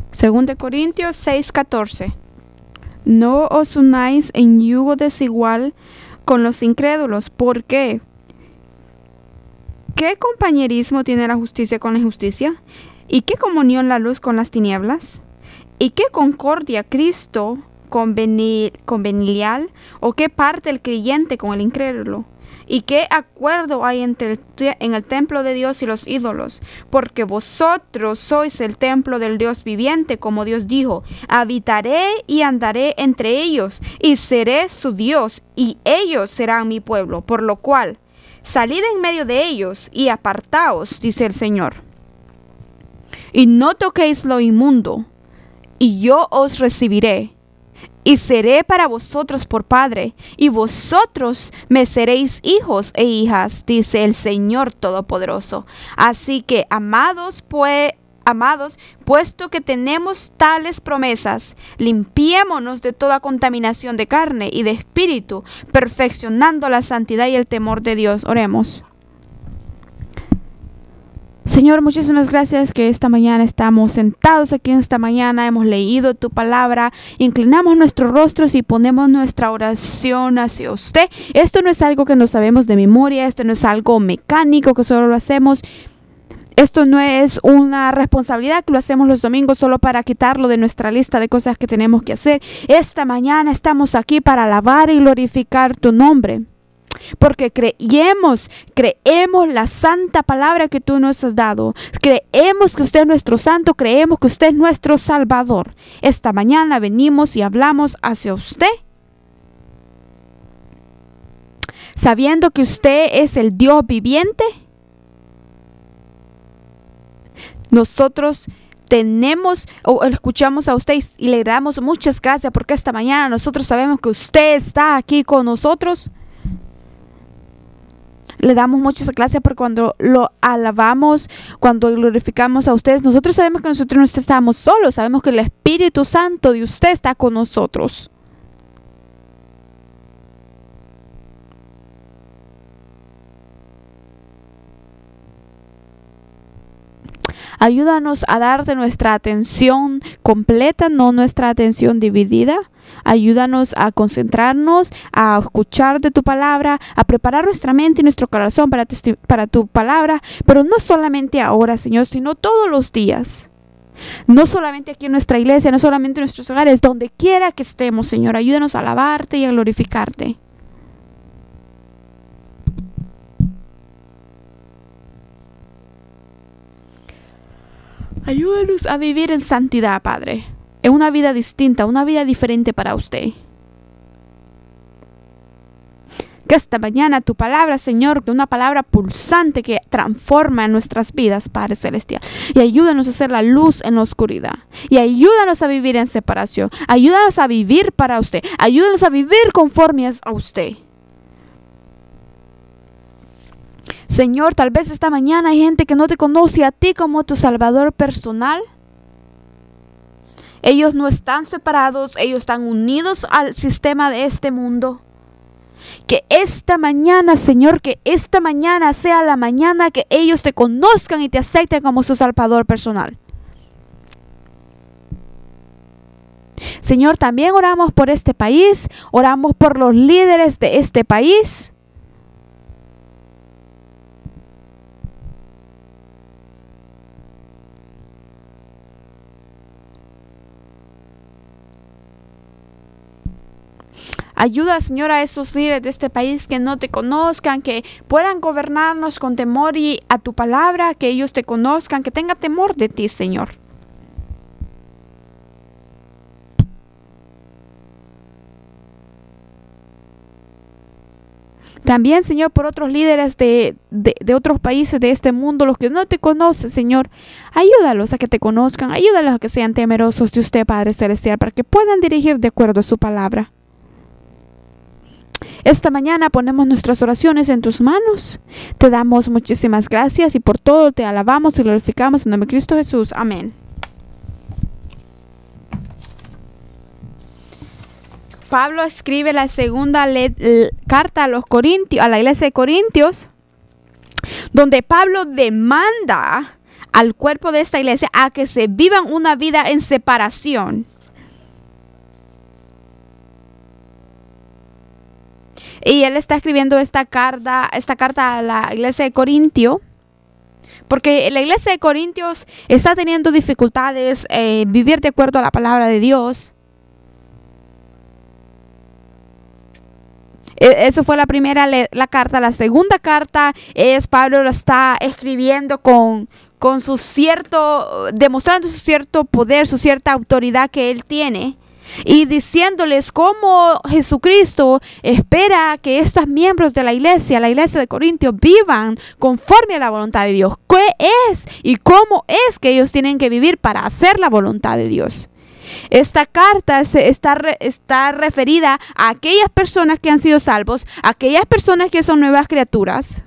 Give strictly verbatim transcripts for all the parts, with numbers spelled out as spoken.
Segunda Corintios seis catorce. No os unáis en yugo desigual con los incrédulos. ¿Por qué? ¿Qué compañerismo tiene la justicia con la injusticia? ¿Y qué comunión la luz con las tinieblas? ¿Y qué concordia Cristo conveni- convenial? ¿O qué parte el creyente con el incrédulo? ¿Y qué acuerdo hay entre el te- en el templo de Dios y los ídolos? Porque vosotros sois el templo del Dios viviente, como Dios dijo: habitaré y andaré entre ellos, y seré su Dios, y ellos serán mi pueblo. Por lo cual, salid en medio de ellos y apartaos, dice el Señor. Y no toquéis lo inmundo, y yo os recibiré. Y seré para vosotros por padre, y vosotros me seréis hijos e hijas, dice el Señor Todopoderoso. Así que, amados, pues, amados, puesto que tenemos tales promesas, limpiémonos de toda contaminación de carne y de espíritu, perfeccionando la santidad y el temor de Dios. Oremos. Señor, muchísimas gracias que esta mañana estamos sentados aquí en esta mañana, hemos leído tu palabra, inclinamos nuestros rostros y ponemos nuestra oración hacia usted. Esto no es algo que no sabemos de memoria, esto no es algo mecánico que solo lo hacemos. Esto no es una responsabilidad que lo hacemos los domingos solo para quitarlo de nuestra lista de cosas que tenemos que hacer. Esta mañana estamos aquí para alabar y glorificar tu nombre. Porque creemos, creemos la santa palabra que tú nos has dado. Creemos que usted es nuestro santo, creemos que usted es nuestro salvador. Esta mañana venimos y hablamos hacia usted, sabiendo que usted es el Dios viviente. Nosotros tenemos o escuchamos a usted y le damos muchas gracias porque esta mañana nosotros sabemos que usted está aquí con nosotros. Le damos muchas gracias por cuando lo alabamos, cuando glorificamos a ustedes. Nosotros sabemos que nosotros no estamos solos, sabemos que el Espíritu Santo de usted está con nosotros. Ayúdanos a darte nuestra atención completa, no nuestra atención dividida. Ayúdanos a concentrarnos, a escuchar de tu palabra, a preparar nuestra mente y nuestro corazón para tu, para tu palabra, pero no solamente ahora, Señor, sino todos los días. No solamente aquí en nuestra iglesia, no solamente en nuestros hogares, donde quiera que estemos, Señor. Ayúdanos a alabarte y a glorificarte. Ayúdanos a vivir en santidad, Padre. En una vida distinta, una vida diferente para usted. Que esta mañana tu palabra, Señor, que una palabra pulsante que transforma nuestras vidas, Padre Celestial. Y ayúdanos a hacer la luz en la oscuridad. Y ayúdanos a vivir en separación. Ayúdanos a vivir para usted. Ayúdanos a vivir conforme a usted. Señor, tal vez esta mañana hay gente que no te conoce a ti como tu Salvador personal. Ellos no están separados, ellos están unidos al sistema de este mundo. Que esta mañana, Señor, que esta mañana sea la mañana que ellos te conozcan y te acepten como su Salvador personal. Señor, también oramos por este país, oramos por los líderes de este país. Ayuda, Señor, a esos líderes de este país que no te conozcan, que puedan gobernarnos con temor y a tu palabra, que ellos te conozcan, que tengan temor de ti, Señor. También, Señor, por otros líderes de, de, de otros países de este mundo, los que no te conocen, Señor, ayúdalos a que te conozcan, ayúdalos a que sean temerosos de usted, Padre Celestial, para que puedan dirigir de acuerdo a su palabra. Esta mañana ponemos nuestras oraciones en tus manos. Te damos muchísimas gracias y por todo te alabamos y glorificamos en nombre de Cristo Jesús. Amén. Pablo escribe la segunda le- le- carta a los Corintios, a la iglesia de Corintios, donde Pablo demanda al cuerpo de esta iglesia a que se vivan una vida en separación. Y él está escribiendo esta carta, esta carta a la iglesia de Corintio, porque la iglesia de Corintios está teniendo dificultades en eh, vivir de acuerdo a la palabra de Dios. Eso fue la primera la carta. La segunda carta es Pablo lo está escribiendo con, con su cierto, demostrando su cierto poder, su cierta autoridad que él tiene. Y diciéndoles cómo Jesucristo espera que estos miembros de la iglesia, la iglesia de Corintios, vivan conforme a la voluntad de Dios. ¿Qué es y cómo es que ellos tienen que vivir para hacer la voluntad de Dios? Esta carta se está, está referida a aquellas personas que han sido salvos, a aquellas personas que son nuevas criaturas.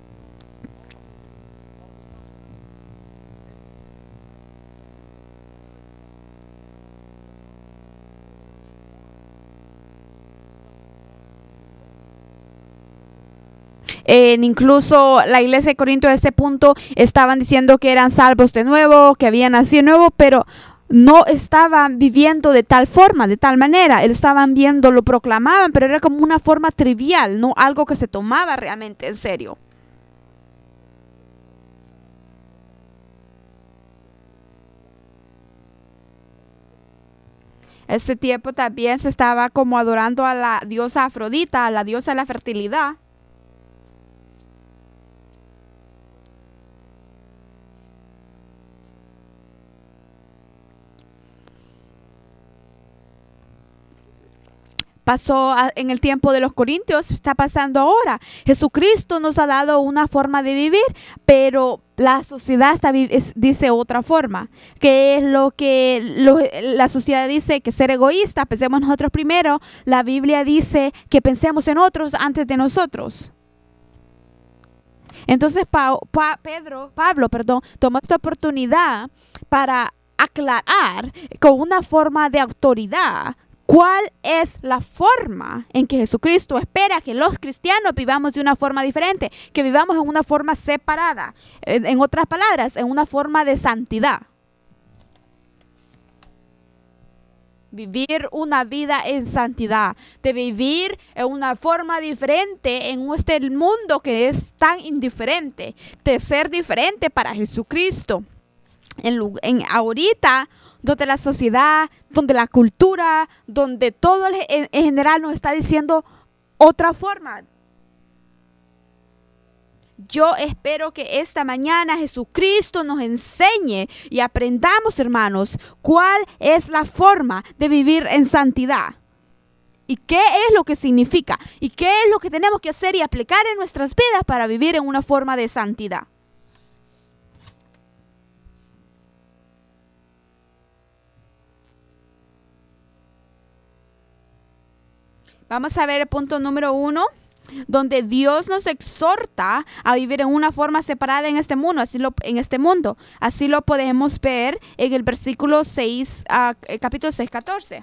Eh, incluso la iglesia de Corinto a este punto estaban diciendo que eran salvos de nuevo, que habían nacido de nuevo, pero no estaban viviendo de tal forma, de tal manera. Ellos estaban viendo, lo proclamaban, pero era como una forma trivial, no algo que se tomaba realmente en serio. Ese tiempo también se estaba como adorando a la diosa Afrodita, a la diosa de la fertilidad. Pasó en el tiempo de los corintios, está pasando ahora. Jesucristo nos ha dado una forma de vivir, pero la sociedad está, dice otra forma. ¿Qué es lo que lo, la sociedad dice? Que ser egoísta, pensemos nosotros primero. La Biblia dice que pensemos en otros antes de nosotros. Entonces pa, pa, Pedro, Pablo perdón, tomó esta oportunidad para aclarar con una forma de autoridad cuál es la forma en que Jesucristo espera que los cristianos vivamos de una forma diferente, que vivamos en una forma separada, en, en otras palabras, en una forma de santidad. Vivir una vida en santidad, de vivir en una forma diferente en este mundo que es tan indiferente, de ser diferente para Jesucristo. En, en ahorita, donde la sociedad, donde la cultura, donde todo en, en general nos está diciendo otra forma. Yo espero que esta mañana Jesucristo nos enseñe y aprendamos, hermanos, cuál es la forma de vivir en santidad. ¿Y qué es lo que significa? ¿Y qué es lo que tenemos que hacer y aplicar en nuestras vidas para vivir en una forma de santidad? Vamos a ver el punto número uno, donde Dios nos exhorta a vivir en una forma separada en este mundo, así lo, en este mundo. Así lo podemos ver en el versículo seis, uh, capítulo seis, catorce.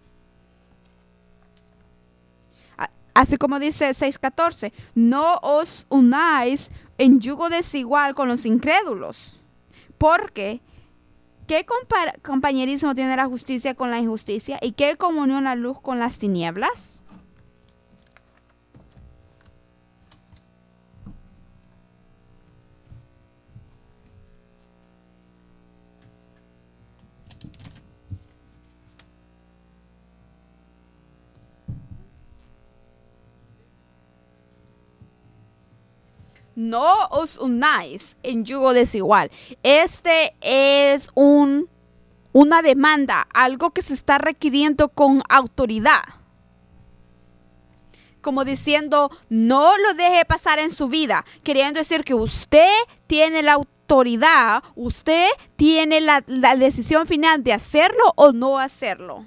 Así como dice seis, catorce, no os unáis en yugo desigual con los incrédulos, porque ¿qué compañerismo tiene la justicia con la injusticia? ¿Y qué comunión la luz con las tinieblas? No os unáis en yugo desigual. Este es un, una demanda, algo que se está requiriendo con autoridad. Como diciendo, no lo deje pasar en su vida. Queriendo decir que usted tiene la autoridad, usted tiene la, la decisión final de hacerlo o no hacerlo.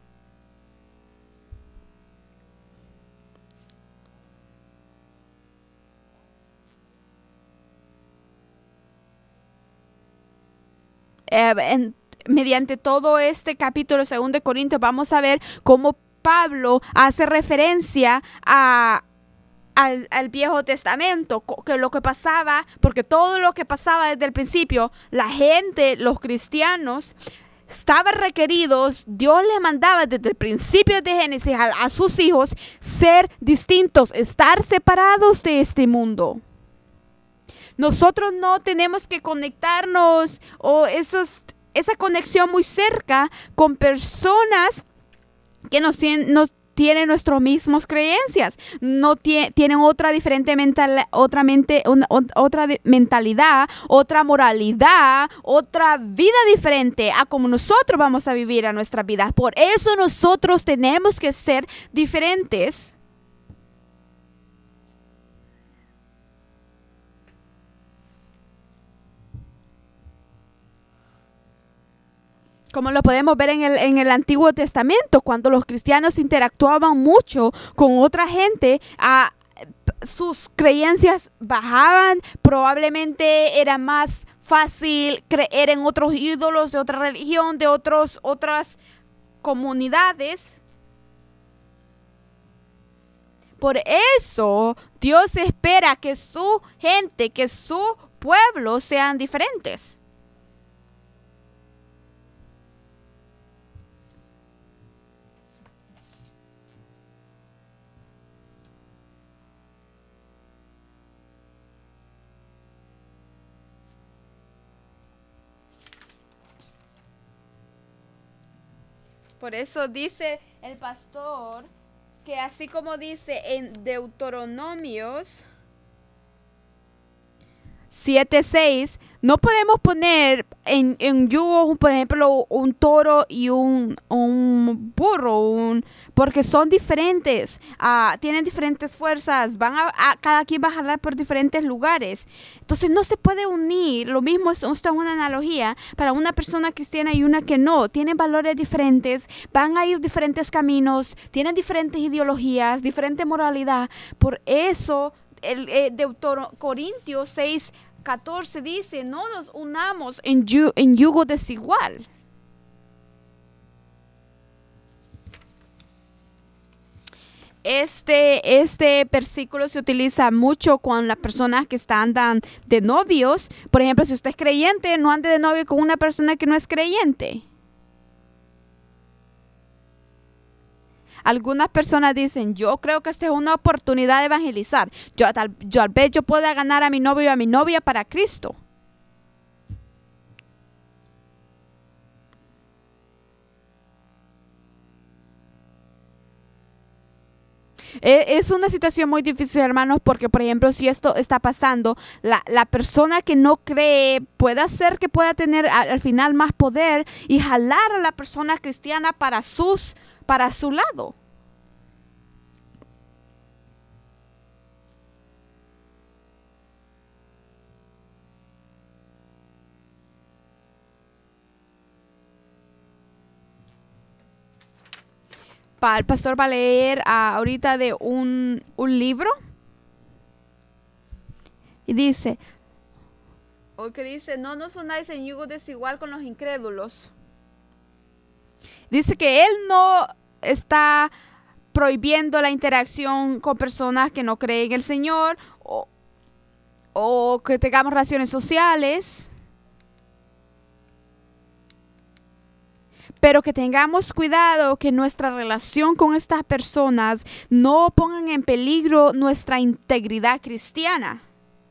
Eh, en, mediante todo este capítulo segundo de Corintios vamos a ver cómo Pablo hace referencia a, al, al Viejo Testamento, que lo que pasaba, porque todo lo que pasaba desde el principio, la gente, los cristianos, estaban requeridos, Dios les mandaba desde el principio de Génesis a, a sus hijos ser distintos, estar separados de este mundo. Nosotros no tenemos que conectarnos o esos, esa conexión muy cerca con personas que nos tienen, nos tienen nuestras mismas creencias, no tie, tienen otra diferente mental, otra mente, una, otra de, mentalidad, otra moralidad, otra vida diferente a como nosotros vamos a vivir a nuestra vida. Por eso nosotros tenemos que ser diferentes. Como lo podemos ver en el, en el Antiguo Testamento, cuando los cristianos interactuaban mucho con otra gente, a, sus creencias bajaban, probablemente era más fácil creer en otros ídolos de otra religión, de otros, otras comunidades. Por eso Dios espera que su gente, que su pueblo sean diferentes. Por eso dice el pastor que así como dice en Deuteronomios siete seis, no podemos poner en, en yugo, por ejemplo, un toro y un, un burro, un, porque son diferentes, uh, tienen diferentes fuerzas, van a, a, cada quien va a jalar por diferentes lugares. Entonces no se puede unir. Lo mismo, esto es una analogía para una persona cristiana y una que no. Tienen valores diferentes, van a ir diferentes caminos, tienen diferentes ideologías, diferente moralidad. Por eso el eh, Deuteronomio Corintios seis catorce dice, no nos unamos en, yu, en yugo desigual. Este, este versículo se utiliza mucho con las personas que están andan de novios. Por ejemplo, si usted es creyente, no ande de novio con una persona que no es creyente. Algunas personas dicen, yo creo que esta es una oportunidad de evangelizar. Yo tal, yo, tal vez yo pueda ganar a mi novio y a mi novia para Cristo. Es una situación muy difícil, hermanos, porque, por ejemplo, si esto está pasando, la, la persona que no cree puede hacer que pueda tener al, al final más poder y jalar a la persona cristiana para, sus, para su lado. El pastor va a leer uh, ahorita de un, un libro y dice, o que dice, no nos unáis en yugo desigual con los incrédulos. Dice que él no está prohibiendo la interacción con personas que no creen en el Señor o, o que tengamos relaciones sociales, pero que tengamos cuidado que nuestra relación con estas personas no pongan en peligro nuestra integridad cristiana.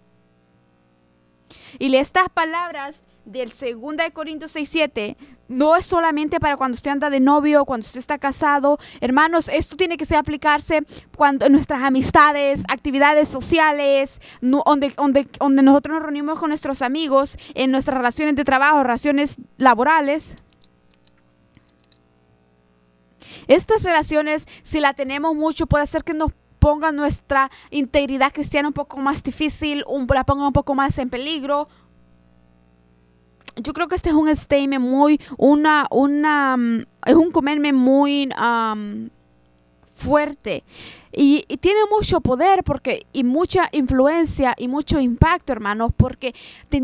Y estas palabras del dos de Corintios seis siete no es solamente para cuando usted anda de novio, cuando usted está casado. Hermanos, esto tiene que ser aplicarse cuando en nuestras amistades, actividades sociales, no, donde, donde, donde nosotros nos reunimos con nuestros amigos, en nuestras relaciones de trabajo, relaciones laborales. Estas relaciones, si la tenemos mucho, puede hacer que nos ponga nuestra integridad cristiana un poco más difícil, un, la ponga un poco más en peligro. Yo creo que este es un statement muy, una, una, um, es un comerme muy um, fuerte. Y, y tiene mucho poder porque, y mucha influencia y mucho impacto, hermanos, porque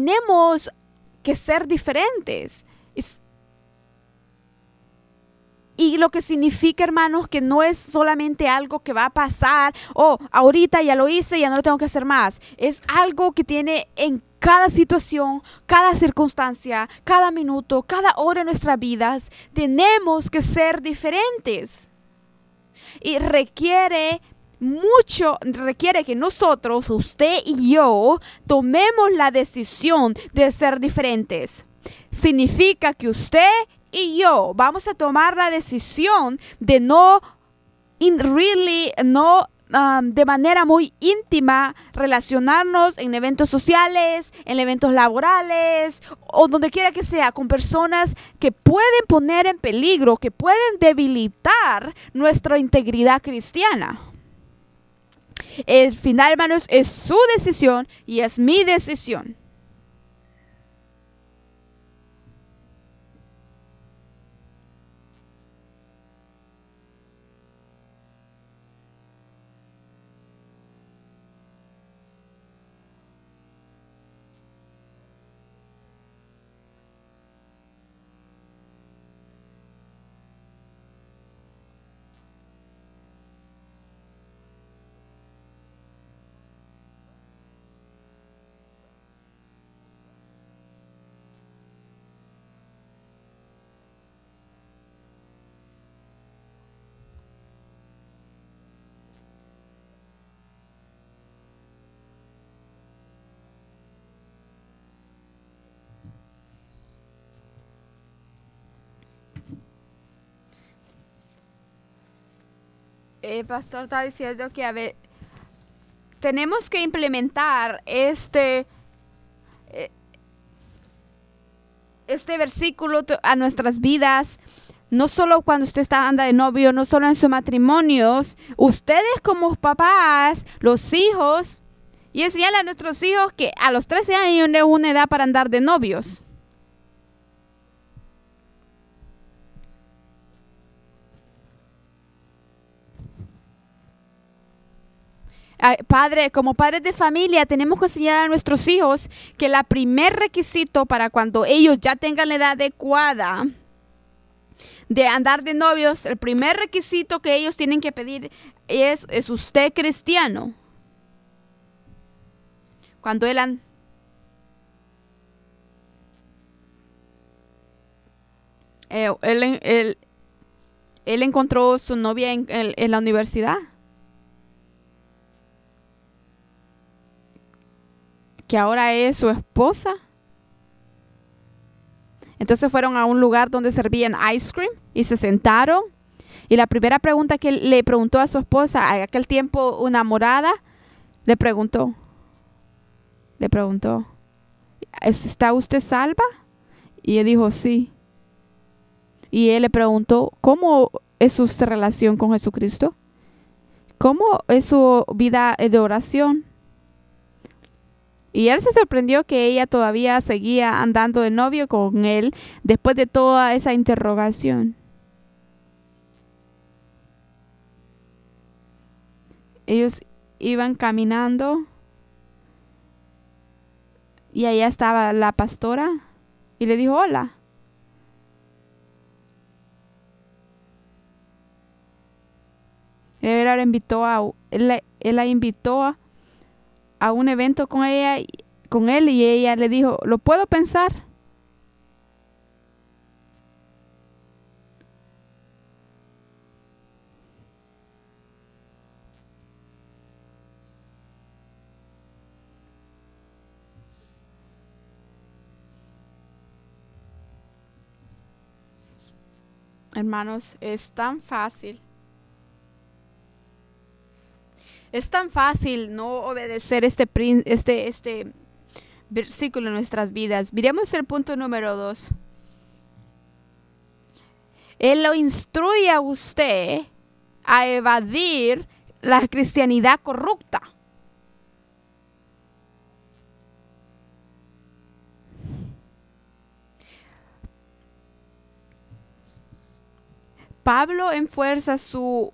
tenemos que ser diferentes. Es, Y lo que significa, hermanos, que no es solamente algo que va a pasar, oh, ahorita ya lo hice, ya no lo tengo que hacer más. Es algo que tiene en cada situación, cada circunstancia, cada minuto, cada hora de nuestras vidas. Tenemos que ser diferentes. Y requiere mucho, requiere que nosotros, usted y yo, tomemos la decisión de ser diferentes. Significa que usted y yo vamos a tomar la decisión de no, in really, no um, de manera muy íntima relacionarnos en eventos sociales, en eventos laborales o donde quiera que sea, con personas que pueden poner en peligro, que pueden debilitar nuestra integridad cristiana. El final, hermanos, es su decisión y es mi decisión. El pastor está diciendo que a ver, tenemos que implementar este, este versículo a nuestras vidas, no solo cuando usted está anda de novio, no solo en sus matrimonios. Ustedes como papás, los hijos, y enseñarle a nuestros hijos que a los trece años no es una edad para andar de novios. Padre, como padres de familia, tenemos que enseñar a nuestros hijos que el primer requisito para cuando ellos ya tengan la edad adecuada de andar de novios, el primer requisito que ellos tienen que pedir es, ¿es usted cristiano? Cuando él, han, eh, él, él, él encontró su novia en, en, en la universidad. Que ahora es su esposa. Entonces fueron a un lugar donde servían ice cream y se sentaron. Y la primera pregunta que le preguntó a su esposa, a aquel tiempo una morada, le preguntó, le preguntó, ¿está usted salva? Y él dijo, sí. Y él le preguntó, ¿cómo es su relación con Jesucristo? ¿Cómo es su vida de oración? Y él se sorprendió que ella todavía seguía andando de novio con él después de toda esa interrogación. Ellos iban caminando y allá estaba la pastora y le dijo hola. Él la invitó a, él la, él la invitó a a un evento con ella, con él, y ella le dijo, ¿lo puedo pensar? Hermanos, es tan fácil. Es tan fácil no obedecer este, este, este versículo en nuestras vidas. Miremos el punto número dos. Él lo instruye a usted a evadir la cristianidad corrupta. Pablo enfuerza su,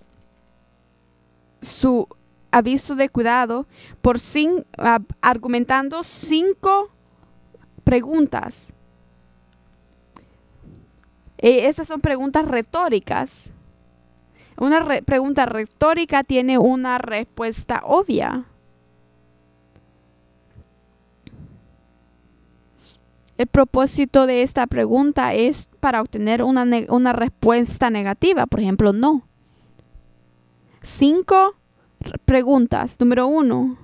su aviso de cuidado por sin, uh, argumentando cinco preguntas. Eh, estas son preguntas retóricas. Una re- pregunta retórica tiene una respuesta obvia. El propósito de esta pregunta es para obtener una, ne- una respuesta negativa, por ejemplo, no. Cinco r- preguntas. Número uno.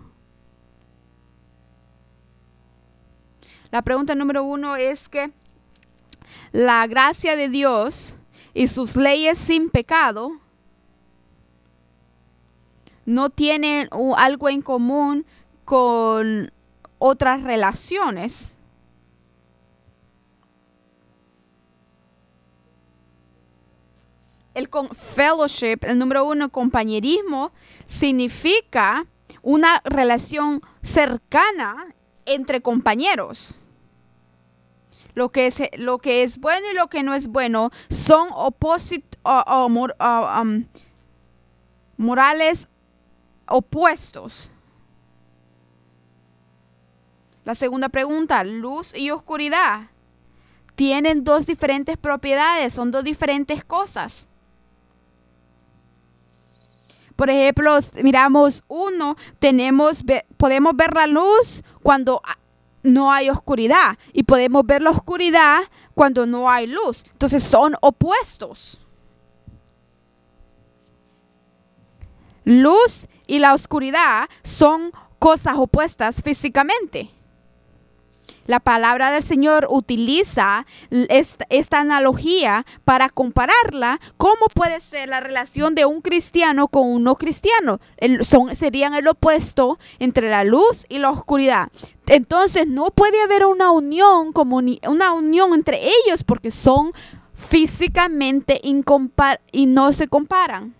La pregunta número uno es que la gracia de Dios y sus leyes sin pecado no tienen uh, algo en común con otras relaciones. El con fellowship, el número uno, compañerismo, significa una relación cercana entre compañeros. Lo que es, lo que es bueno y lo que no es bueno son opósitos, uh, uh, mor, uh, um, morales opuestos. La segunda pregunta, luz y oscuridad. Tienen dos diferentes propiedades, son dos diferentes cosas. Por ejemplo, miramos uno, tenemos, podemos ver la luz cuando no hay oscuridad y podemos ver la oscuridad cuando no hay luz. Entonces son opuestos. Luz y la oscuridad son cosas opuestas físicamente. La palabra del Señor utiliza esta, esta analogía para compararla. ¿Cómo puede ser la relación de un cristiano con un no cristiano? El, son, serían el opuesto entre la luz y la oscuridad. Entonces no puede haber una unión, comuni- una unión entre ellos porque son físicamente incompar- y no se comparan.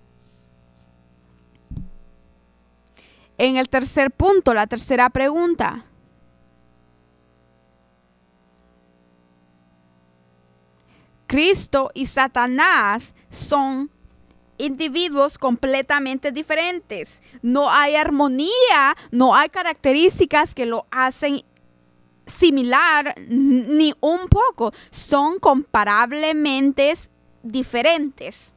En el tercer punto, la tercera pregunta. Cristo y Satanás son individuos completamente diferentes. No hay armonía, no hay características que lo hacen similar ni un poco. Son comparablemente diferentes.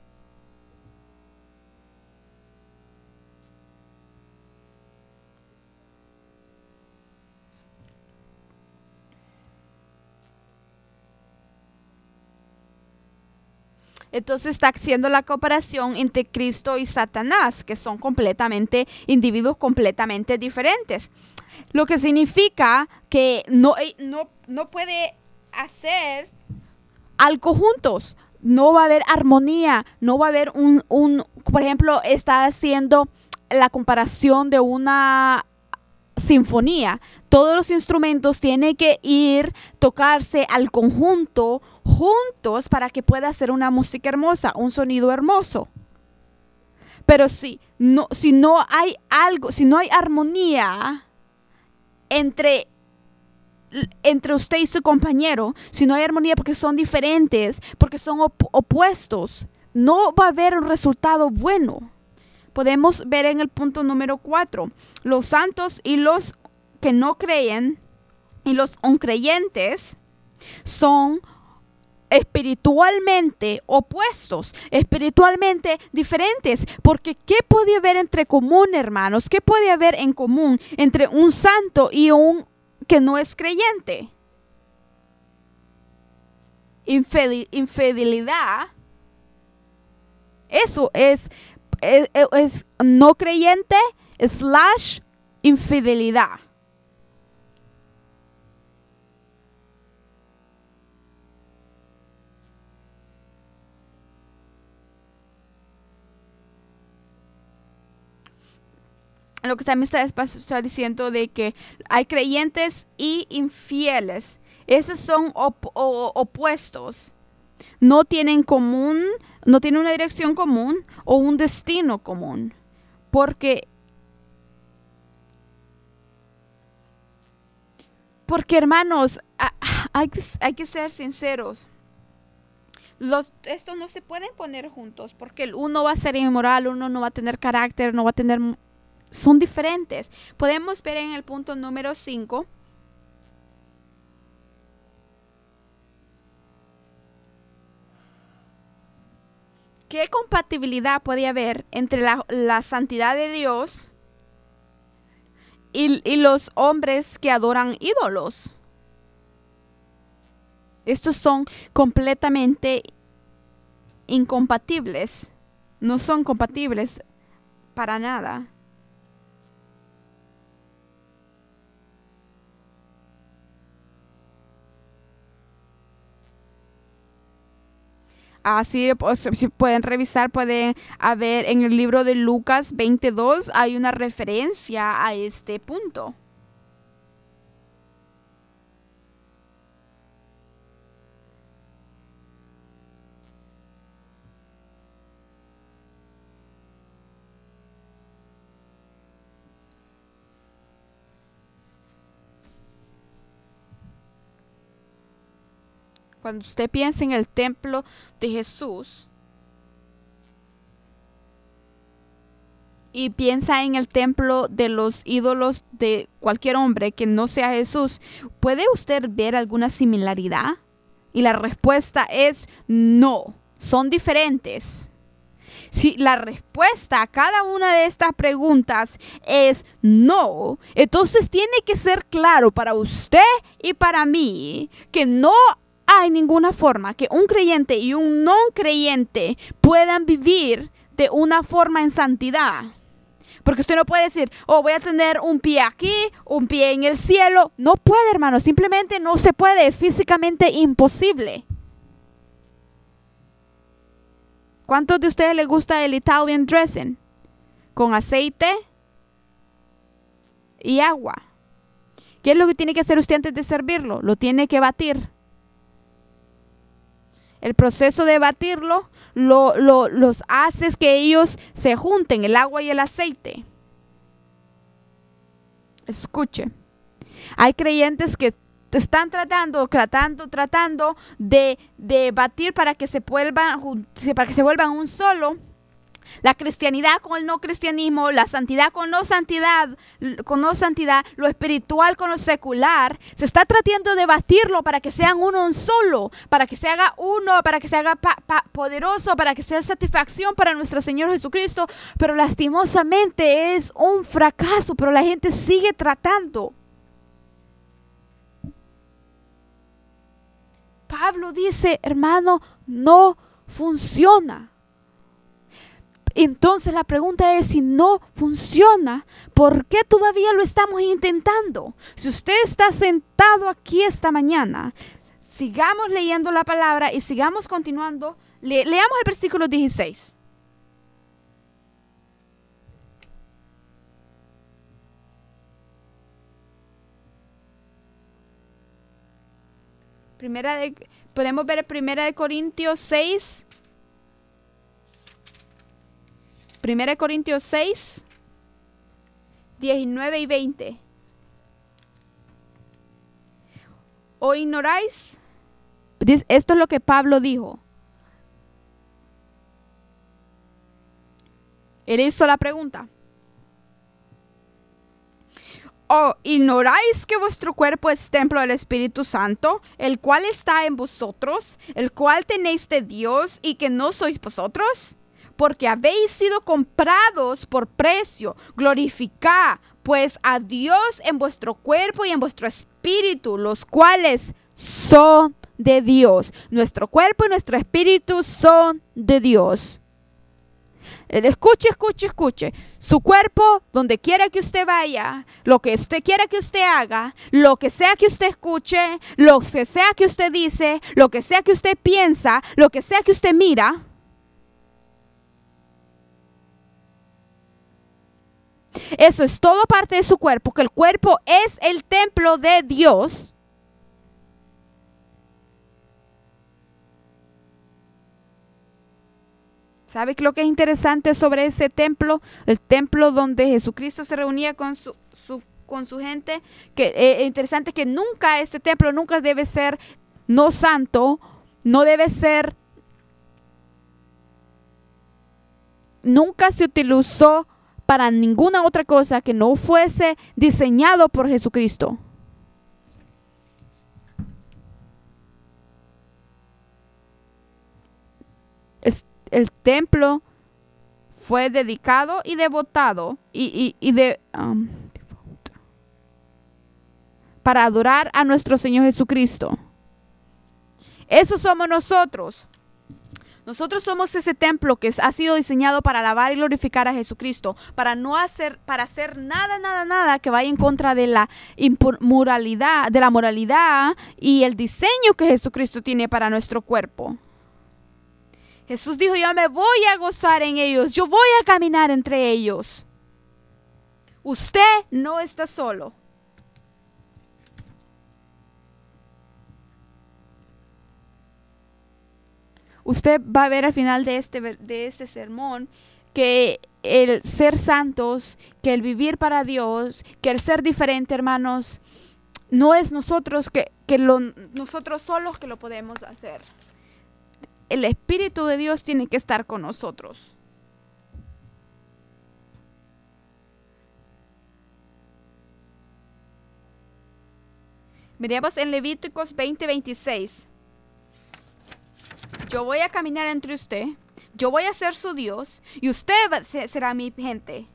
Entonces está haciendo la comparación entre Cristo y Satanás, que son completamente individuos completamente diferentes. Lo que significa que no, no, no puede hacer algo juntos. No va a haber armonía, no va a haber un, un, por ejemplo, está haciendo la comparación de una sinfonía. Todos los instrumentos tienen que ir, tocarse al conjunto, juntos, para que pueda hacer una música hermosa, un sonido hermoso. Pero si no, si no hay algo, si no hay armonía entre, entre usted y su compañero, si no hay armonía porque son diferentes, porque son op- opuestos, no va a haber un resultado bueno. Podemos ver en el punto número cuatro, los santos y los que no creen y los increyentes son espiritualmente opuestos, espiritualmente diferentes, porque ¿qué puede haber entre común, hermanos? ¿Qué puede haber en común entre un santo y un que no es creyente? Infidel- infidelidad. Eso es Es, es no creyente slash infidelidad. Lo que también está, está diciendo de que hay creyentes y infieles. Esos son op, o, opuestos. No tienen común, no tienen una dirección común o un destino común. Porque, porque hermanos, hay, hay que ser sinceros. Los, estos no se pueden poner juntos porque el uno va a ser inmoral, uno no va a tener carácter, no va a tener... Son diferentes. Podemos ver en el punto número cinco. ¿Qué compatibilidad puede haber entre la, la santidad de Dios y, y los hombres que adoran ídolos? Estos son completamente incompatibles. No son compatibles para nada. Así, pues, si pueden revisar, pueden haber en el libro de Lucas veintidós, hay una referencia a este punto. Cuando usted piensa en el templo de Jesús y piensa en el templo de los ídolos de cualquier hombre que no sea Jesús, ¿puede usted ver alguna similaridad? Y la respuesta es no, son diferentes. Si la respuesta a cada una de estas preguntas es no, entonces tiene que ser claro para usted y para mí que no hay ninguna forma que un creyente y un no creyente puedan vivir de una forma en santidad. Porque usted no puede decir, oh, voy a tener un pie aquí, un pie en el cielo. No puede, hermano, simplemente no se puede, es físicamente imposible. ¿Cuántos de ustedes les gusta el Italian dressing? Con aceite y agua. ¿Qué es lo que tiene que hacer usted antes de servirlo? Lo tiene que batir. El proceso de batirlo lo, lo, los hace que ellos se junten, el agua y el aceite. Escuche, hay creyentes que están tratando, tratando, tratando de, de batir para que se vuelvan, para que se vuelvan un solo. La cristianidad con el no cristianismo, la santidad con no santidad, con no santidad, lo espiritual con lo secular, se está tratando de batirlo para que sean uno un solo, para que se haga uno, para que se haga pa, pa, poderoso, para que sea satisfacción para nuestro Señor Jesucristo, pero lastimosamente es un fracaso, pero la gente sigue tratando. Pablo dice, hermano, no funciona. Entonces la pregunta es, si no funciona, ¿por qué todavía lo estamos intentando? Si usted está sentado aquí esta mañana, sigamos leyendo la palabra y sigamos continuando. Le, leamos el versículo dieciséis. Primera de, podemos ver Primera de Corintios seis. Primera de Corintios seis, diecinueve y veinte. ¿O ignoráis? Esto es lo que Pablo dijo. Él hizo la pregunta. ¿O ignoráis que vuestro cuerpo es templo del Espíritu Santo, el cual está en vosotros, el cual tenéis de Dios y que no sois vosotros? Porque habéis sido comprados por precio. Glorificad pues a Dios en vuestro cuerpo y en vuestro espíritu, los cuales son de Dios. Nuestro cuerpo y nuestro espíritu son de Dios. Escuche, escuche, escuche. Su cuerpo, donde quiera que usted vaya, lo que usted quiera que usted haga, lo que sea que usted escuche, lo que sea que usted dice, lo que sea que usted piensa, lo que sea que usted mira, eso es todo parte de su cuerpo, que el cuerpo es el templo de Dios. ¿Sabe lo que es interesante sobre ese templo? El templo donde Jesucristo se reunía con su, su, con su gente. Que es eh, interesante que nunca este templo nunca debe ser no santo, no debe ser, nunca se utilizó para ninguna otra cosa que no fuese diseñado por Jesucristo. Es, el templo fue dedicado y devotado y, y, y de, um, para adorar a nuestro Señor Jesucristo. Eso somos nosotros. Nosotros somos ese templo que ha sido diseñado para alabar y glorificar a Jesucristo, para no hacer, para hacer nada, nada, nada que vaya en contra de la moralidad, de la moralidad y el diseño que Jesucristo tiene para nuestro cuerpo. Jesús dijo, yo me voy a gozar en ellos, yo voy a caminar entre ellos. Usted no está solo. Usted va a ver al final de este, de este sermón que el ser santos, que el vivir para Dios, que el ser diferente, hermanos, no es nosotros que, que lo, nosotros solos que lo podemos hacer. El Espíritu de Dios tiene que estar con nosotros. Miremos en Levíticos veinte veintiséis. Yo voy a caminar entre usted, yo voy a ser su Dios y usted será mi gente.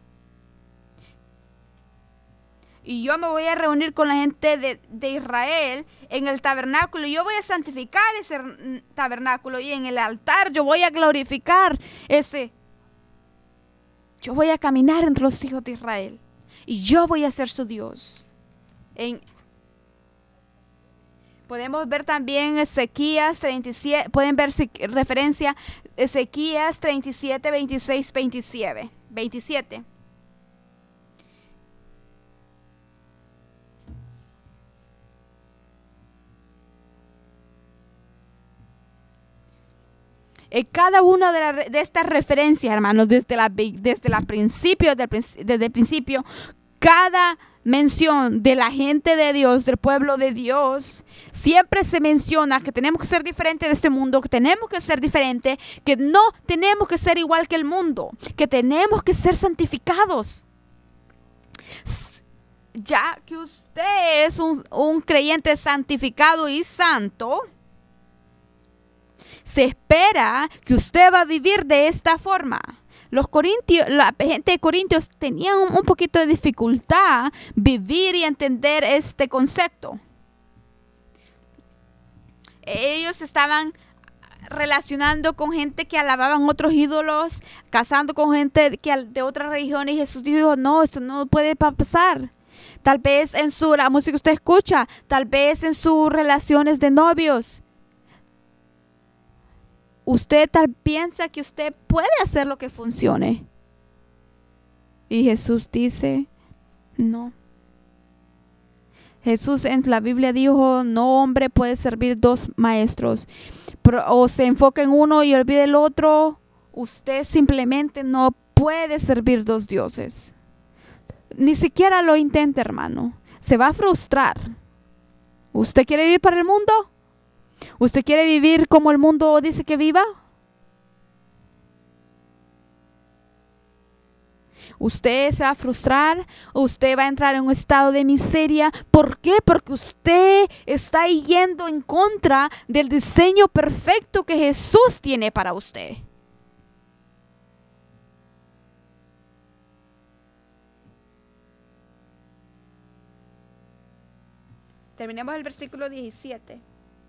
Y yo me voy a reunir con la gente de, de Israel en el tabernáculo. Yo voy a santificar ese tabernáculo y en el altar yo voy a glorificar ese. Yo voy a caminar entre los hijos de Israel y yo voy a ser su Dios. En Podemos ver también Ezequías treinta y siete, pueden ver referencia Ezequías treinta y siete, veintiséis, veintisiete. veintisiete. En cada una de, la, de estas referencias, hermanos, desde la desde la principio, desde el principio, cada mención de la gente de Dios, del pueblo de Dios, siempre se menciona que tenemos que ser diferentes de este mundo, que tenemos que ser diferentes, que no tenemos que ser igual que el mundo, que tenemos que ser santificados. Ya que usted es un, un creyente santificado y santo, se espera que usted va a vivir de esta forma. Los corintios, la gente de Corintios tenían un, un poquito de dificultad vivir y entender este concepto. Ellos estaban relacionando con gente que alababan otros ídolos, casando con gente que de otras religiones, y Jesús dijo, no, eso no puede pasar. Tal vez en su, la música que usted escucha, tal vez en sus relaciones de novios. Usted tal piensa que usted puede hacer lo que funcione. Y Jesús dice, no. Jesús en la Biblia dijo, no hombre puede servir dos maestros. Pero, o se enfoca en uno y olvida el otro. Usted simplemente no puede servir dos dioses. Ni siquiera lo intente, hermano. Se va a frustrar. ¿Usted quiere vivir para el mundo? ¿Usted quiere vivir como el mundo dice que viva? Usted se va a frustrar, usted va a entrar en un estado de miseria. ¿Por qué? Porque usted está yendo en contra del diseño perfecto que Jesús tiene para usted. Terminemos el versículo diecisiete.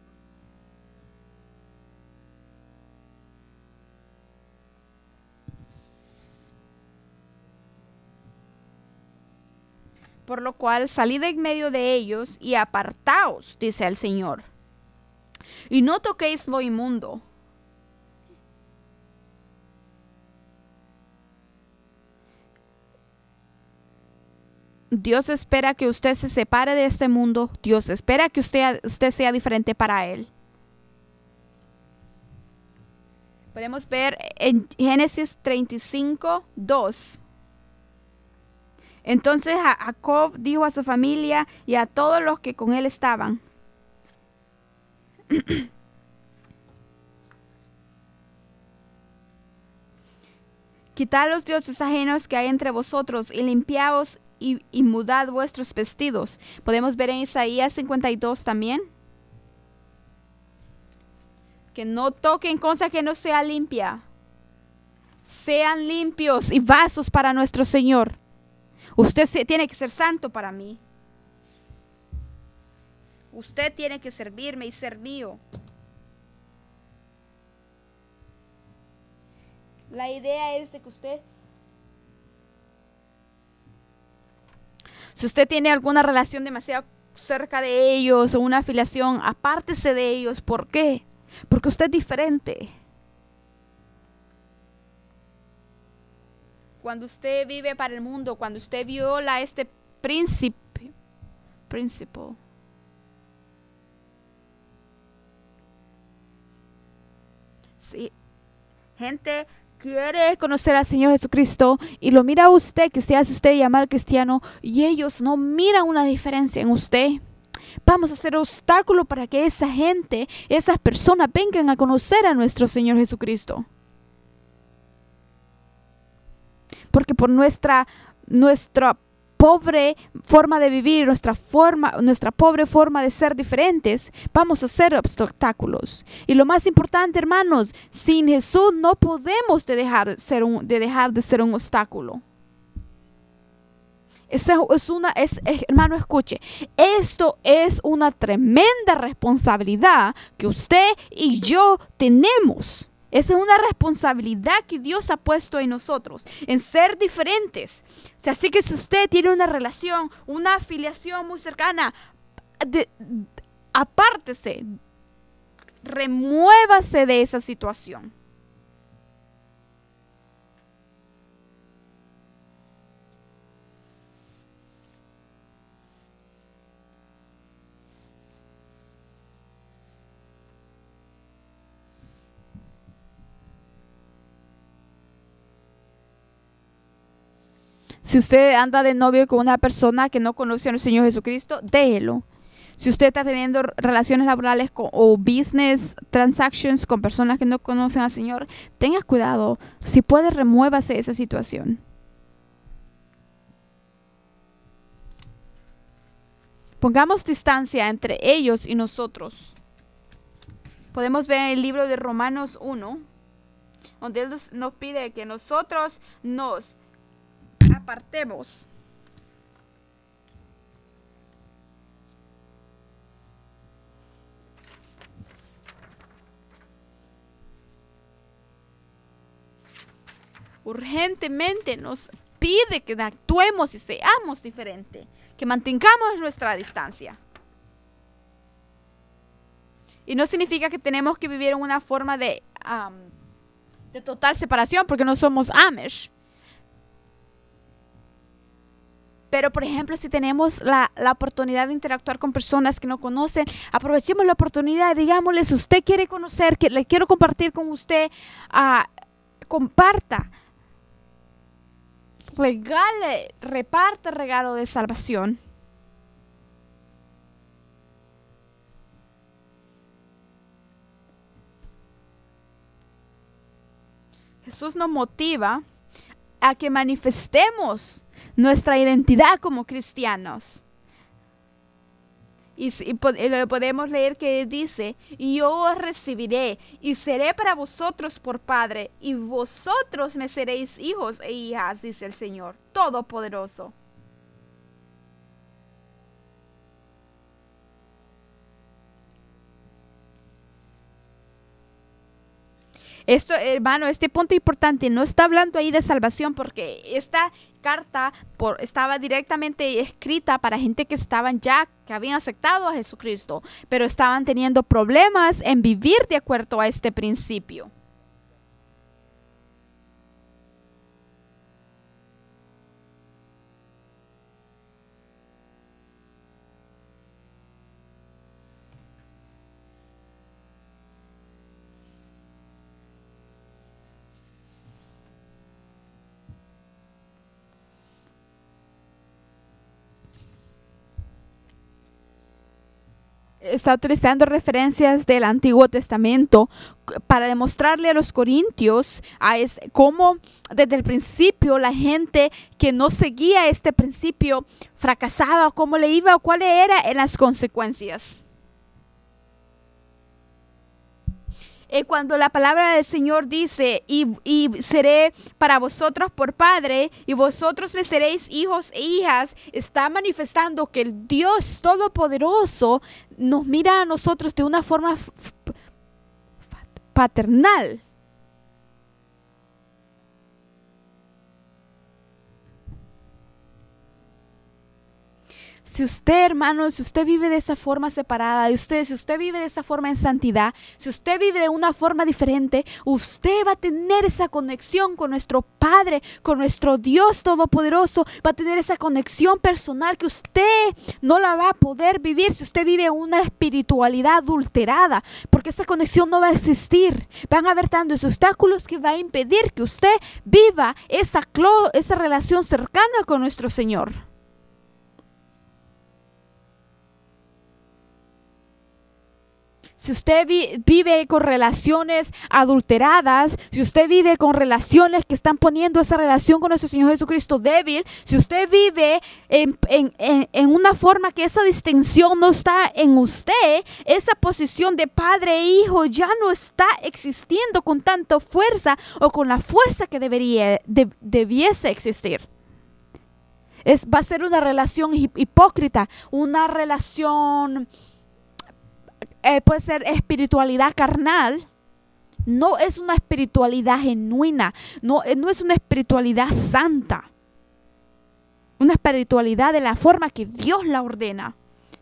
Por lo cual salid en medio de ellos y apartaos, dice el Señor, y no toquéis lo inmundo. Dios espera que usted se separe de este mundo. Dios espera que usted, usted sea diferente para Él. Podemos ver en Génesis treinta y cinco, dos. Entonces Jacob dijo a su familia y a todos los que con él estaban: quitad los dioses ajenos que hay entre vosotros y limpiaos y, y mudad vuestros vestidos. Podemos ver en Isaías cincuenta y dos también. Que no toquen cosa que no sea limpia. sean limpios y vasos para nuestro Señor. Usted se, tiene que ser santo para mí. Usted tiene que servirme y ser mío. La idea es de que usted, si usted tiene alguna relación demasiado cerca de ellos o una afiliación, apártese de ellos. ¿Por qué? Porque usted es diferente. Cuando usted vive para el mundo, cuando usted viola este príncipe, principio, sí, gente quiere conocer al Señor Jesucristo y lo mira a usted, que usted hace usted llamar cristiano, y ellos no miran una diferencia en usted. Vamos a hacer obstáculo para que esa gente, esas personas vengan a conocer a nuestro Señor Jesucristo. Porque por nuestra, nuestra pobre forma de vivir, nuestra forma, nuestra pobre forma de ser diferentes, vamos a hacer obstáculos. Y lo más importante, hermanos, sin Jesús no podemos de dejar, ser un, de, dejar de ser un obstáculo. Esa es una, es, es, hermano, escuche, esto es una tremenda responsabilidad que usted y yo tenemos. Esa es una responsabilidad que Dios ha puesto en nosotros, en ser diferentes. Así que si usted tiene una relación, una afiliación muy cercana, de, apártese, remuévase de esa situación. Si usted anda de novio con una persona que no conoce al Señor Jesucristo, déjelo. Si usted está teniendo relaciones laborales con, o business transactions con personas que no conocen al Señor, tenga cuidado. Si puede, remuévase esa situación. Pongamos distancia entre ellos y nosotros. Podemos ver en el libro de Romanos uno, donde Él nos, nos pide que nosotros nos apartemos. Urgentemente nos pide que actuemos y seamos diferentes, que mantengamos nuestra distancia. Y no significa que tenemos que vivir en una forma de, um, de total separación, porque no somos Amish. Pero, por ejemplo, si tenemos la, la oportunidad de interactuar con personas que no conocen, aprovechemos la oportunidad, digámosles, si usted quiere conocer, que le quiero compartir con usted, uh, comparta, regale, reparta el regalo de salvación. Jesús nos motiva a que manifestemos nuestra identidad como cristianos. Y, y, y lo podemos leer que dice: y yo os recibiré y seré para vosotros por Padre, y vosotros me seréis hijos e hijas, dice el Señor Todopoderoso. Esto, hermano, este punto importante, no está hablando ahí de salvación, porque esta carta por, estaba directamente escrita para gente que estaban ya, que habían aceptado a Jesucristo, pero estaban teniendo problemas en vivir de acuerdo a este principio. Está utilizando referencias del Antiguo Testamento para demostrarle a los corintios a este, cómo desde el principio la gente que no seguía este principio fracasaba, cómo le iba, cuáles eran las consecuencias. Eh, cuando la palabra del Señor dice, y, y seré para vosotros por padre, y vosotros me seréis hijos e hijas, está manifestando que el Dios Todopoderoso nos mira a nosotros de una forma paternal. Si usted, hermano, si usted vive de esa forma separada de usted, si usted vive de esa forma en santidad, si usted vive de una forma diferente, usted va a tener esa conexión con nuestro Padre, con nuestro Dios Todopoderoso. Va a tener esa conexión personal que usted no la va a poder vivir si usted vive una espiritualidad adulterada, porque esa conexión no va a existir. Van a haber tantos obstáculos que va a impedir que usted viva esa, esa relación cercana con nuestro Señor. Si usted vi, vive con relaciones adulteradas, si usted vive con relaciones que están poniendo esa relación con nuestro Señor Jesucristo débil, si usted vive en, en, en, en una forma que esa distinción no está en usted, esa posición de padre e hijo ya no está existiendo con tanta fuerza o con la fuerza que debería, de, debiese existir. Es, va a ser una relación hipócrita, una relación... Eh, puede ser espiritualidad carnal. No es una espiritualidad genuina, no, no es una espiritualidad santa, una espiritualidad de la forma que Dios la ordena.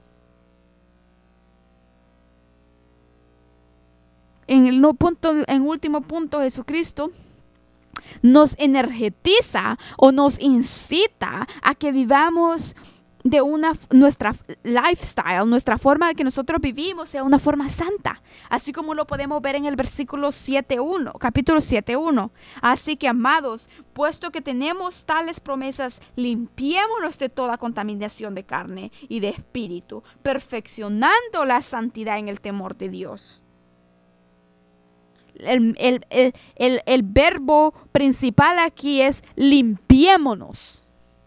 En el no punto, en último punto, Jesucristo nos energetiza o nos incita a que vivamos de una, nuestra lifestyle, nuestra forma de que nosotros vivimos sea una forma santa, así como lo podemos ver en el versículo siete uno, capítulo siete uno. Así que, amados, puesto que tenemos tales promesas, limpiémonos de toda contaminación de carne y de espíritu, perfeccionando la santidad en el temor de Dios. El, el, el, el, el verbo principal aquí es limpiémonos.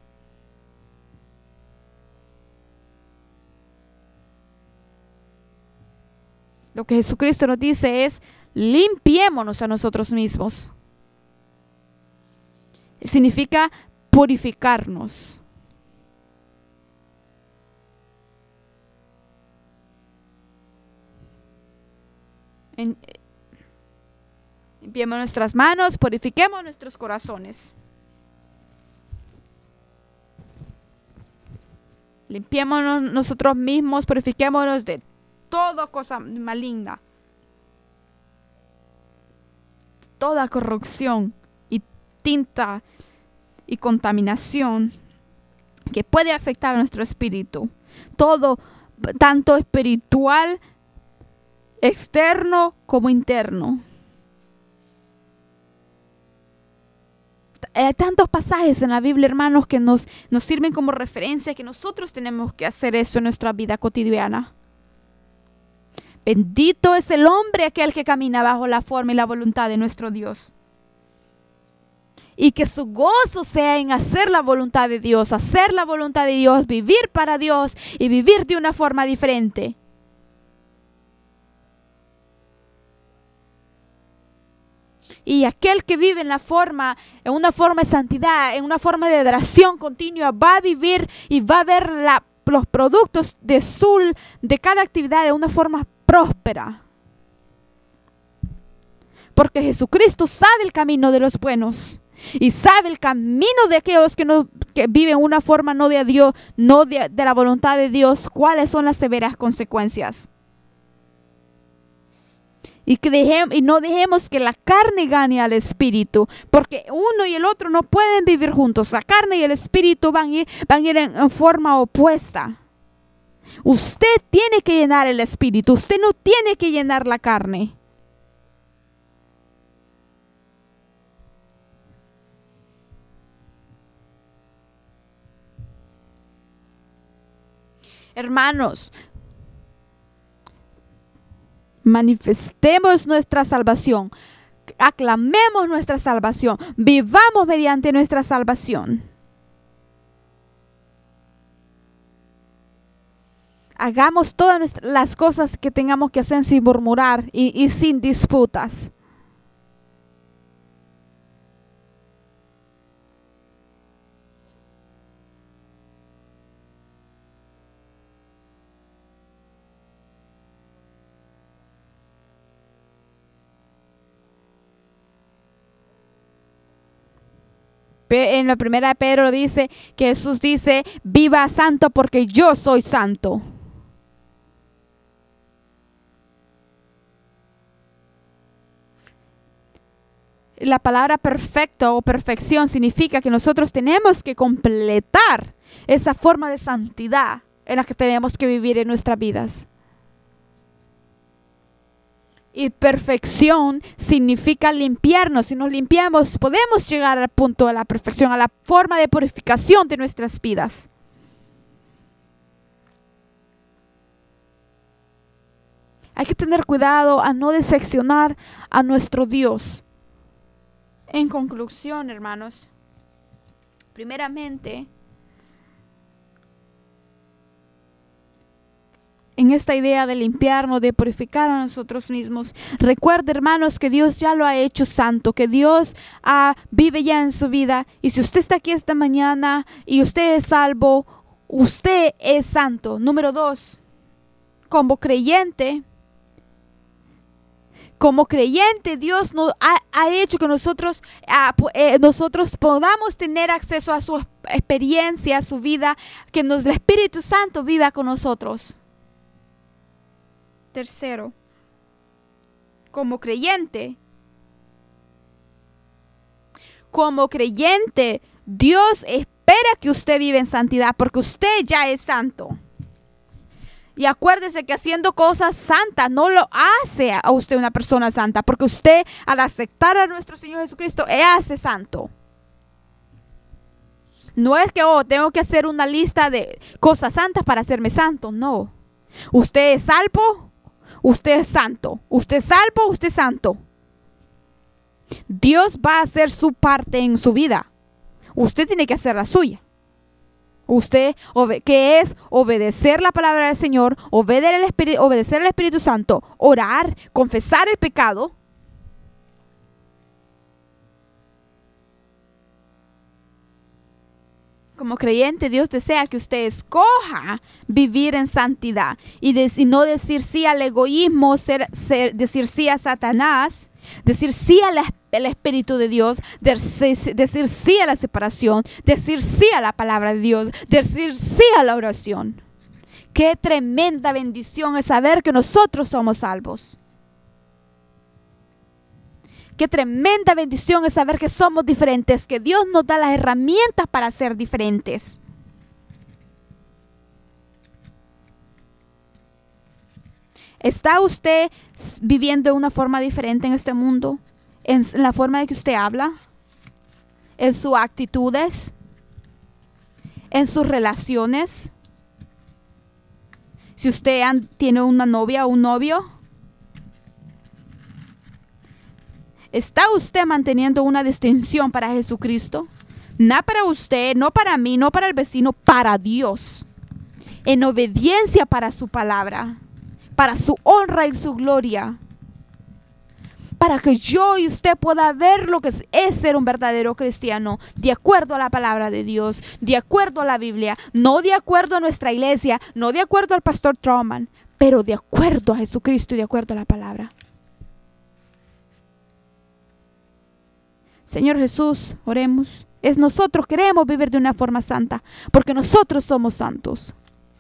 Lo que Jesucristo nos dice es, limpiémonos a nosotros mismos. Significa purificarnos. En, limpiemos nuestras manos, purifiquemos nuestros corazones. Limpiémonos nosotros mismos, purifiquémonos de toda cosa maligna, toda corrupción y tinta y contaminación que puede afectar a nuestro espíritu. Todo, tanto espiritual, externo como interno. Hay tantos pasajes en la Biblia, hermanos, que nos, nos sirven como referencia, que nosotros tenemos que hacer eso en nuestra vida cotidiana. Bendito es el hombre aquel que camina bajo la forma y la voluntad de nuestro Dios. Y que su gozo sea en hacer la voluntad de Dios, hacer la voluntad de Dios, vivir para Dios y vivir de una forma diferente. Y aquel que vive en la forma, en una forma de santidad, en una forma de adoración continua, va a vivir y va a ver la, los productos de su, de cada actividad de una forma próspera. Porque Jesucristo sabe el camino de los buenos y sabe el camino de aquellos que, no, que viven una forma no de Dios, no de, de la voluntad de Dios, cuáles son las severas consecuencias. Y, que dejemos, y no dejemos que la carne gane al espíritu, porque uno y el otro no pueden vivir juntos. La carne y el espíritu van a ir, van a ir en, en forma opuesta. Usted tiene que llenar el espíritu, usted no tiene que llenar la carne. Hermanos, manifestemos nuestra salvación, aclamemos nuestra salvación, vivamos mediante nuestra salvación. Hagamos todas nuestras, las cosas que tengamos que hacer sin murmurar y, y sin disputas. En la primera de Pedro dice que Jesús dice, viva santo porque yo soy santo. La palabra perfecto o perfección significa que nosotros tenemos que completar esa forma de santidad en la que tenemos que vivir en nuestras vidas. Y perfección significa limpiarnos. Si nos limpiamos, podemos llegar al punto de la perfección, a la forma de purificación de nuestras vidas. Hay que tener cuidado a no decepcionar a nuestro Dios. En conclusión, hermanos, primeramente, en esta idea de limpiarnos, de purificar a nosotros mismos, recuerde, hermanos, que Dios ya lo ha hecho santo, que Dios ah, vive ya en su vida. Y si usted está aquí esta mañana y usted es salvo, usted es santo. Número dos, como creyente, como creyente, Dios nos ha, ha hecho que nosotros, ah, eh, nosotros podamos tener acceso a su experiencia, a su vida, que nos, el Espíritu Santo viva con nosotros. Tercero, como creyente, como creyente, Dios espera que usted viva en santidad porque usted ya es santo. Y acuérdese que haciendo cosas santas no lo hace a usted una persona santa, porque usted, al aceptar a nuestro Señor Jesucristo, Él hace santo. No es que, oh, tengo que hacer una lista de cosas santas para hacerme santo. No. Usted es salvo, usted es santo. Usted es salvo, usted es santo. Dios va a hacer su parte en su vida. Usted tiene que hacer la suya. Usted, que es obedecer la palabra del Señor, obedecer al Espíritu, obedecer al Espíritu Santo, orar, confesar el pecado. Como creyente, Dios desea que usted escoja vivir en santidad y, de, y no decir sí al egoísmo, ser, ser, decir sí a Satanás, decir sí al el Espíritu de Dios, decir, decir sí a la separación, decir sí a la palabra de Dios, decir sí a la oración. Qué tremenda bendición es saber que nosotros somos salvos. Qué tremenda bendición es saber que somos diferentes, que Dios nos da las herramientas para ser diferentes. ¿Está usted viviendo de una forma diferente en este mundo? ¿En la forma de que usted habla? ¿En sus actitudes? ¿En sus relaciones? Si usted tiene una novia o un novio, ¿está usted manteniendo una distinción para Jesucristo? No para usted, no para mí, no para el vecino, para Dios. En obediencia para su palabra, para su honra y su gloria. Para que yo y usted pueda ver lo que es, es ser un verdadero cristiano, de acuerdo a la palabra de Dios, de acuerdo a la Biblia, no de acuerdo a nuestra iglesia, no de acuerdo al pastor Trauman, pero de acuerdo a Jesucristo y de acuerdo a la palabra. Señor Jesús, oremos. Es nosotros queremos vivir de una forma santa, porque nosotros somos santos.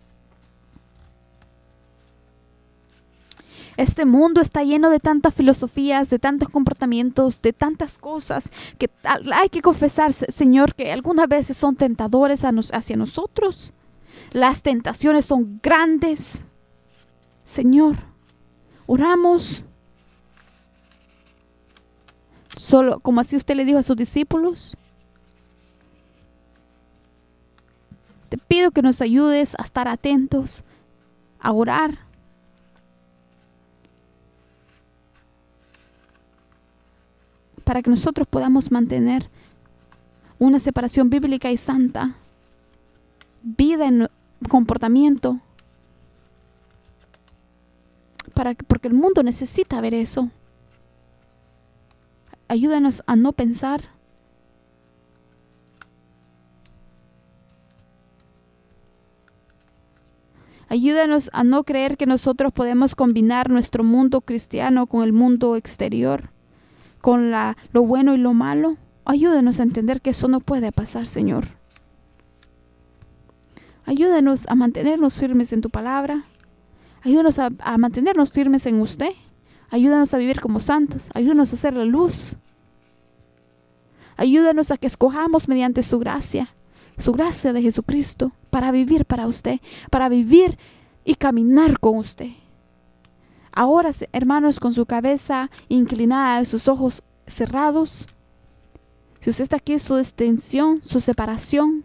Este mundo está lleno de tantas filosofías, de tantos comportamientos, de tantas cosas que hay que confesar, Señor, que algunas veces son tentadores hacia nosotros. Las tentaciones son grandes. Señor, oramos. Solo como así usted le dijo a sus discípulos. Te pido que nos ayudes a estar atentos, a orar. Para que nosotros podamos mantener una separación bíblica y santa, vida en comportamiento, para que, porque el mundo necesita ver eso. Ayúdanos a no pensar. Ayúdanos a no creer que nosotros podemos combinar nuestro mundo cristiano con el mundo exterior, con la, lo bueno y lo malo. Ayúdanos a entender que eso no puede pasar, Señor. Ayúdanos a mantenernos firmes en tu palabra. Ayúdanos a, a mantenernos firmes en usted. Ayúdanos a vivir como santos. Ayúdanos a hacer la luz. Ayúdanos a que escojamos mediante su gracia, su gracia de Jesucristo, para vivir para usted, para vivir y caminar con usted. Ahora, hermanos, con su cabeza inclinada y sus ojos cerrados, si usted está aquí, su extensión, su separación,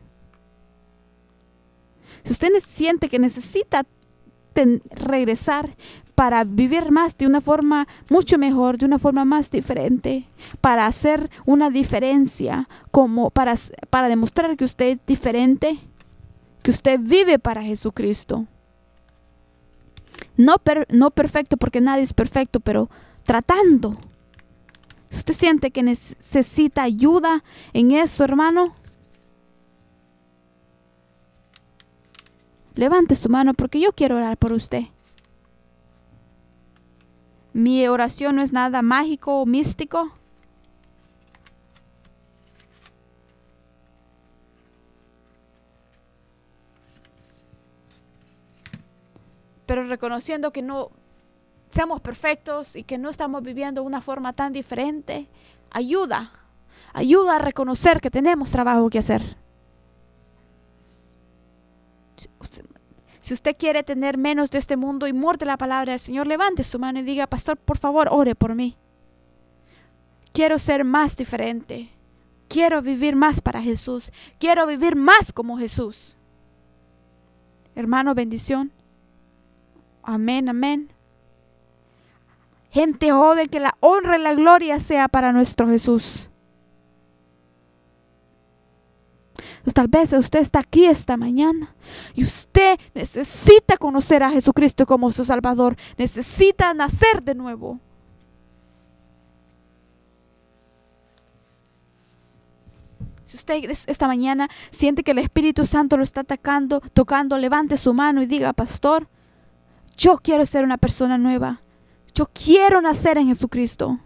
si usted siente que necesita ten, regresar para vivir más de una forma mucho mejor, de una forma más diferente, para hacer una diferencia, como para, para demostrar que usted es diferente, que usted vive para Jesucristo. No, per, no perfecto, porque nadie es perfecto, pero tratando. Si usted siente que necesita ayuda en eso, hermano, levante su mano, porque yo quiero orar por usted. Mi oración no es nada mágico o místico. Pero reconociendo que no seamos perfectos y que no estamos viviendo de una forma tan diferente, ayuda, ayuda a reconocer que tenemos trabajo que hacer. Si usted quiere tener menos de este mundo y muerde la palabra del Señor, levante su mano y diga: pastor, por favor, ore por mí. Quiero ser más diferente. Quiero vivir más para Jesús. Quiero vivir más como Jesús. Hermano, bendición. Amén, amén. Gente joven, que la honra y la gloria sea para nuestro Jesús. Pues tal vez usted está aquí esta mañana y usted necesita conocer a Jesucristo como su Salvador. Necesita nacer de nuevo. Si usted esta mañana siente que el Espíritu Santo lo está atacando, tocando, levante su mano y diga: pastor, yo quiero ser una persona nueva. Yo quiero nacer en Jesucristo.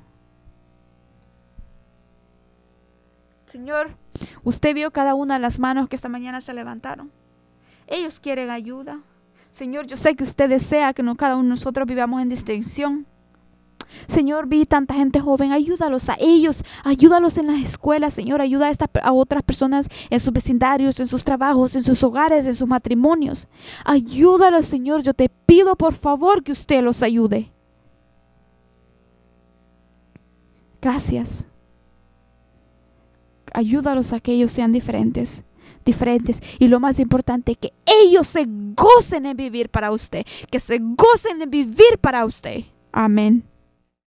Señor, usted vio cada una de las manos que esta mañana se levantaron. Ellos quieren ayuda. Señor, yo sé que usted desea que no cada uno de nosotros vivamos en distinción. Señor, vi tanta gente joven, ayúdalos a ellos, ayúdalos en las escuelas, Señor, ayuda a, esta, a otras personas en sus vecindarios, en sus trabajos, en sus hogares, en sus matrimonios. Ayúdalos, Señor, yo te pido por favor que usted los ayude. Gracias. Ayúdalos a que ellos sean diferentes, diferentes. Y lo más importante, que ellos se gocen en vivir para usted, que se gocen en vivir para usted. Amén.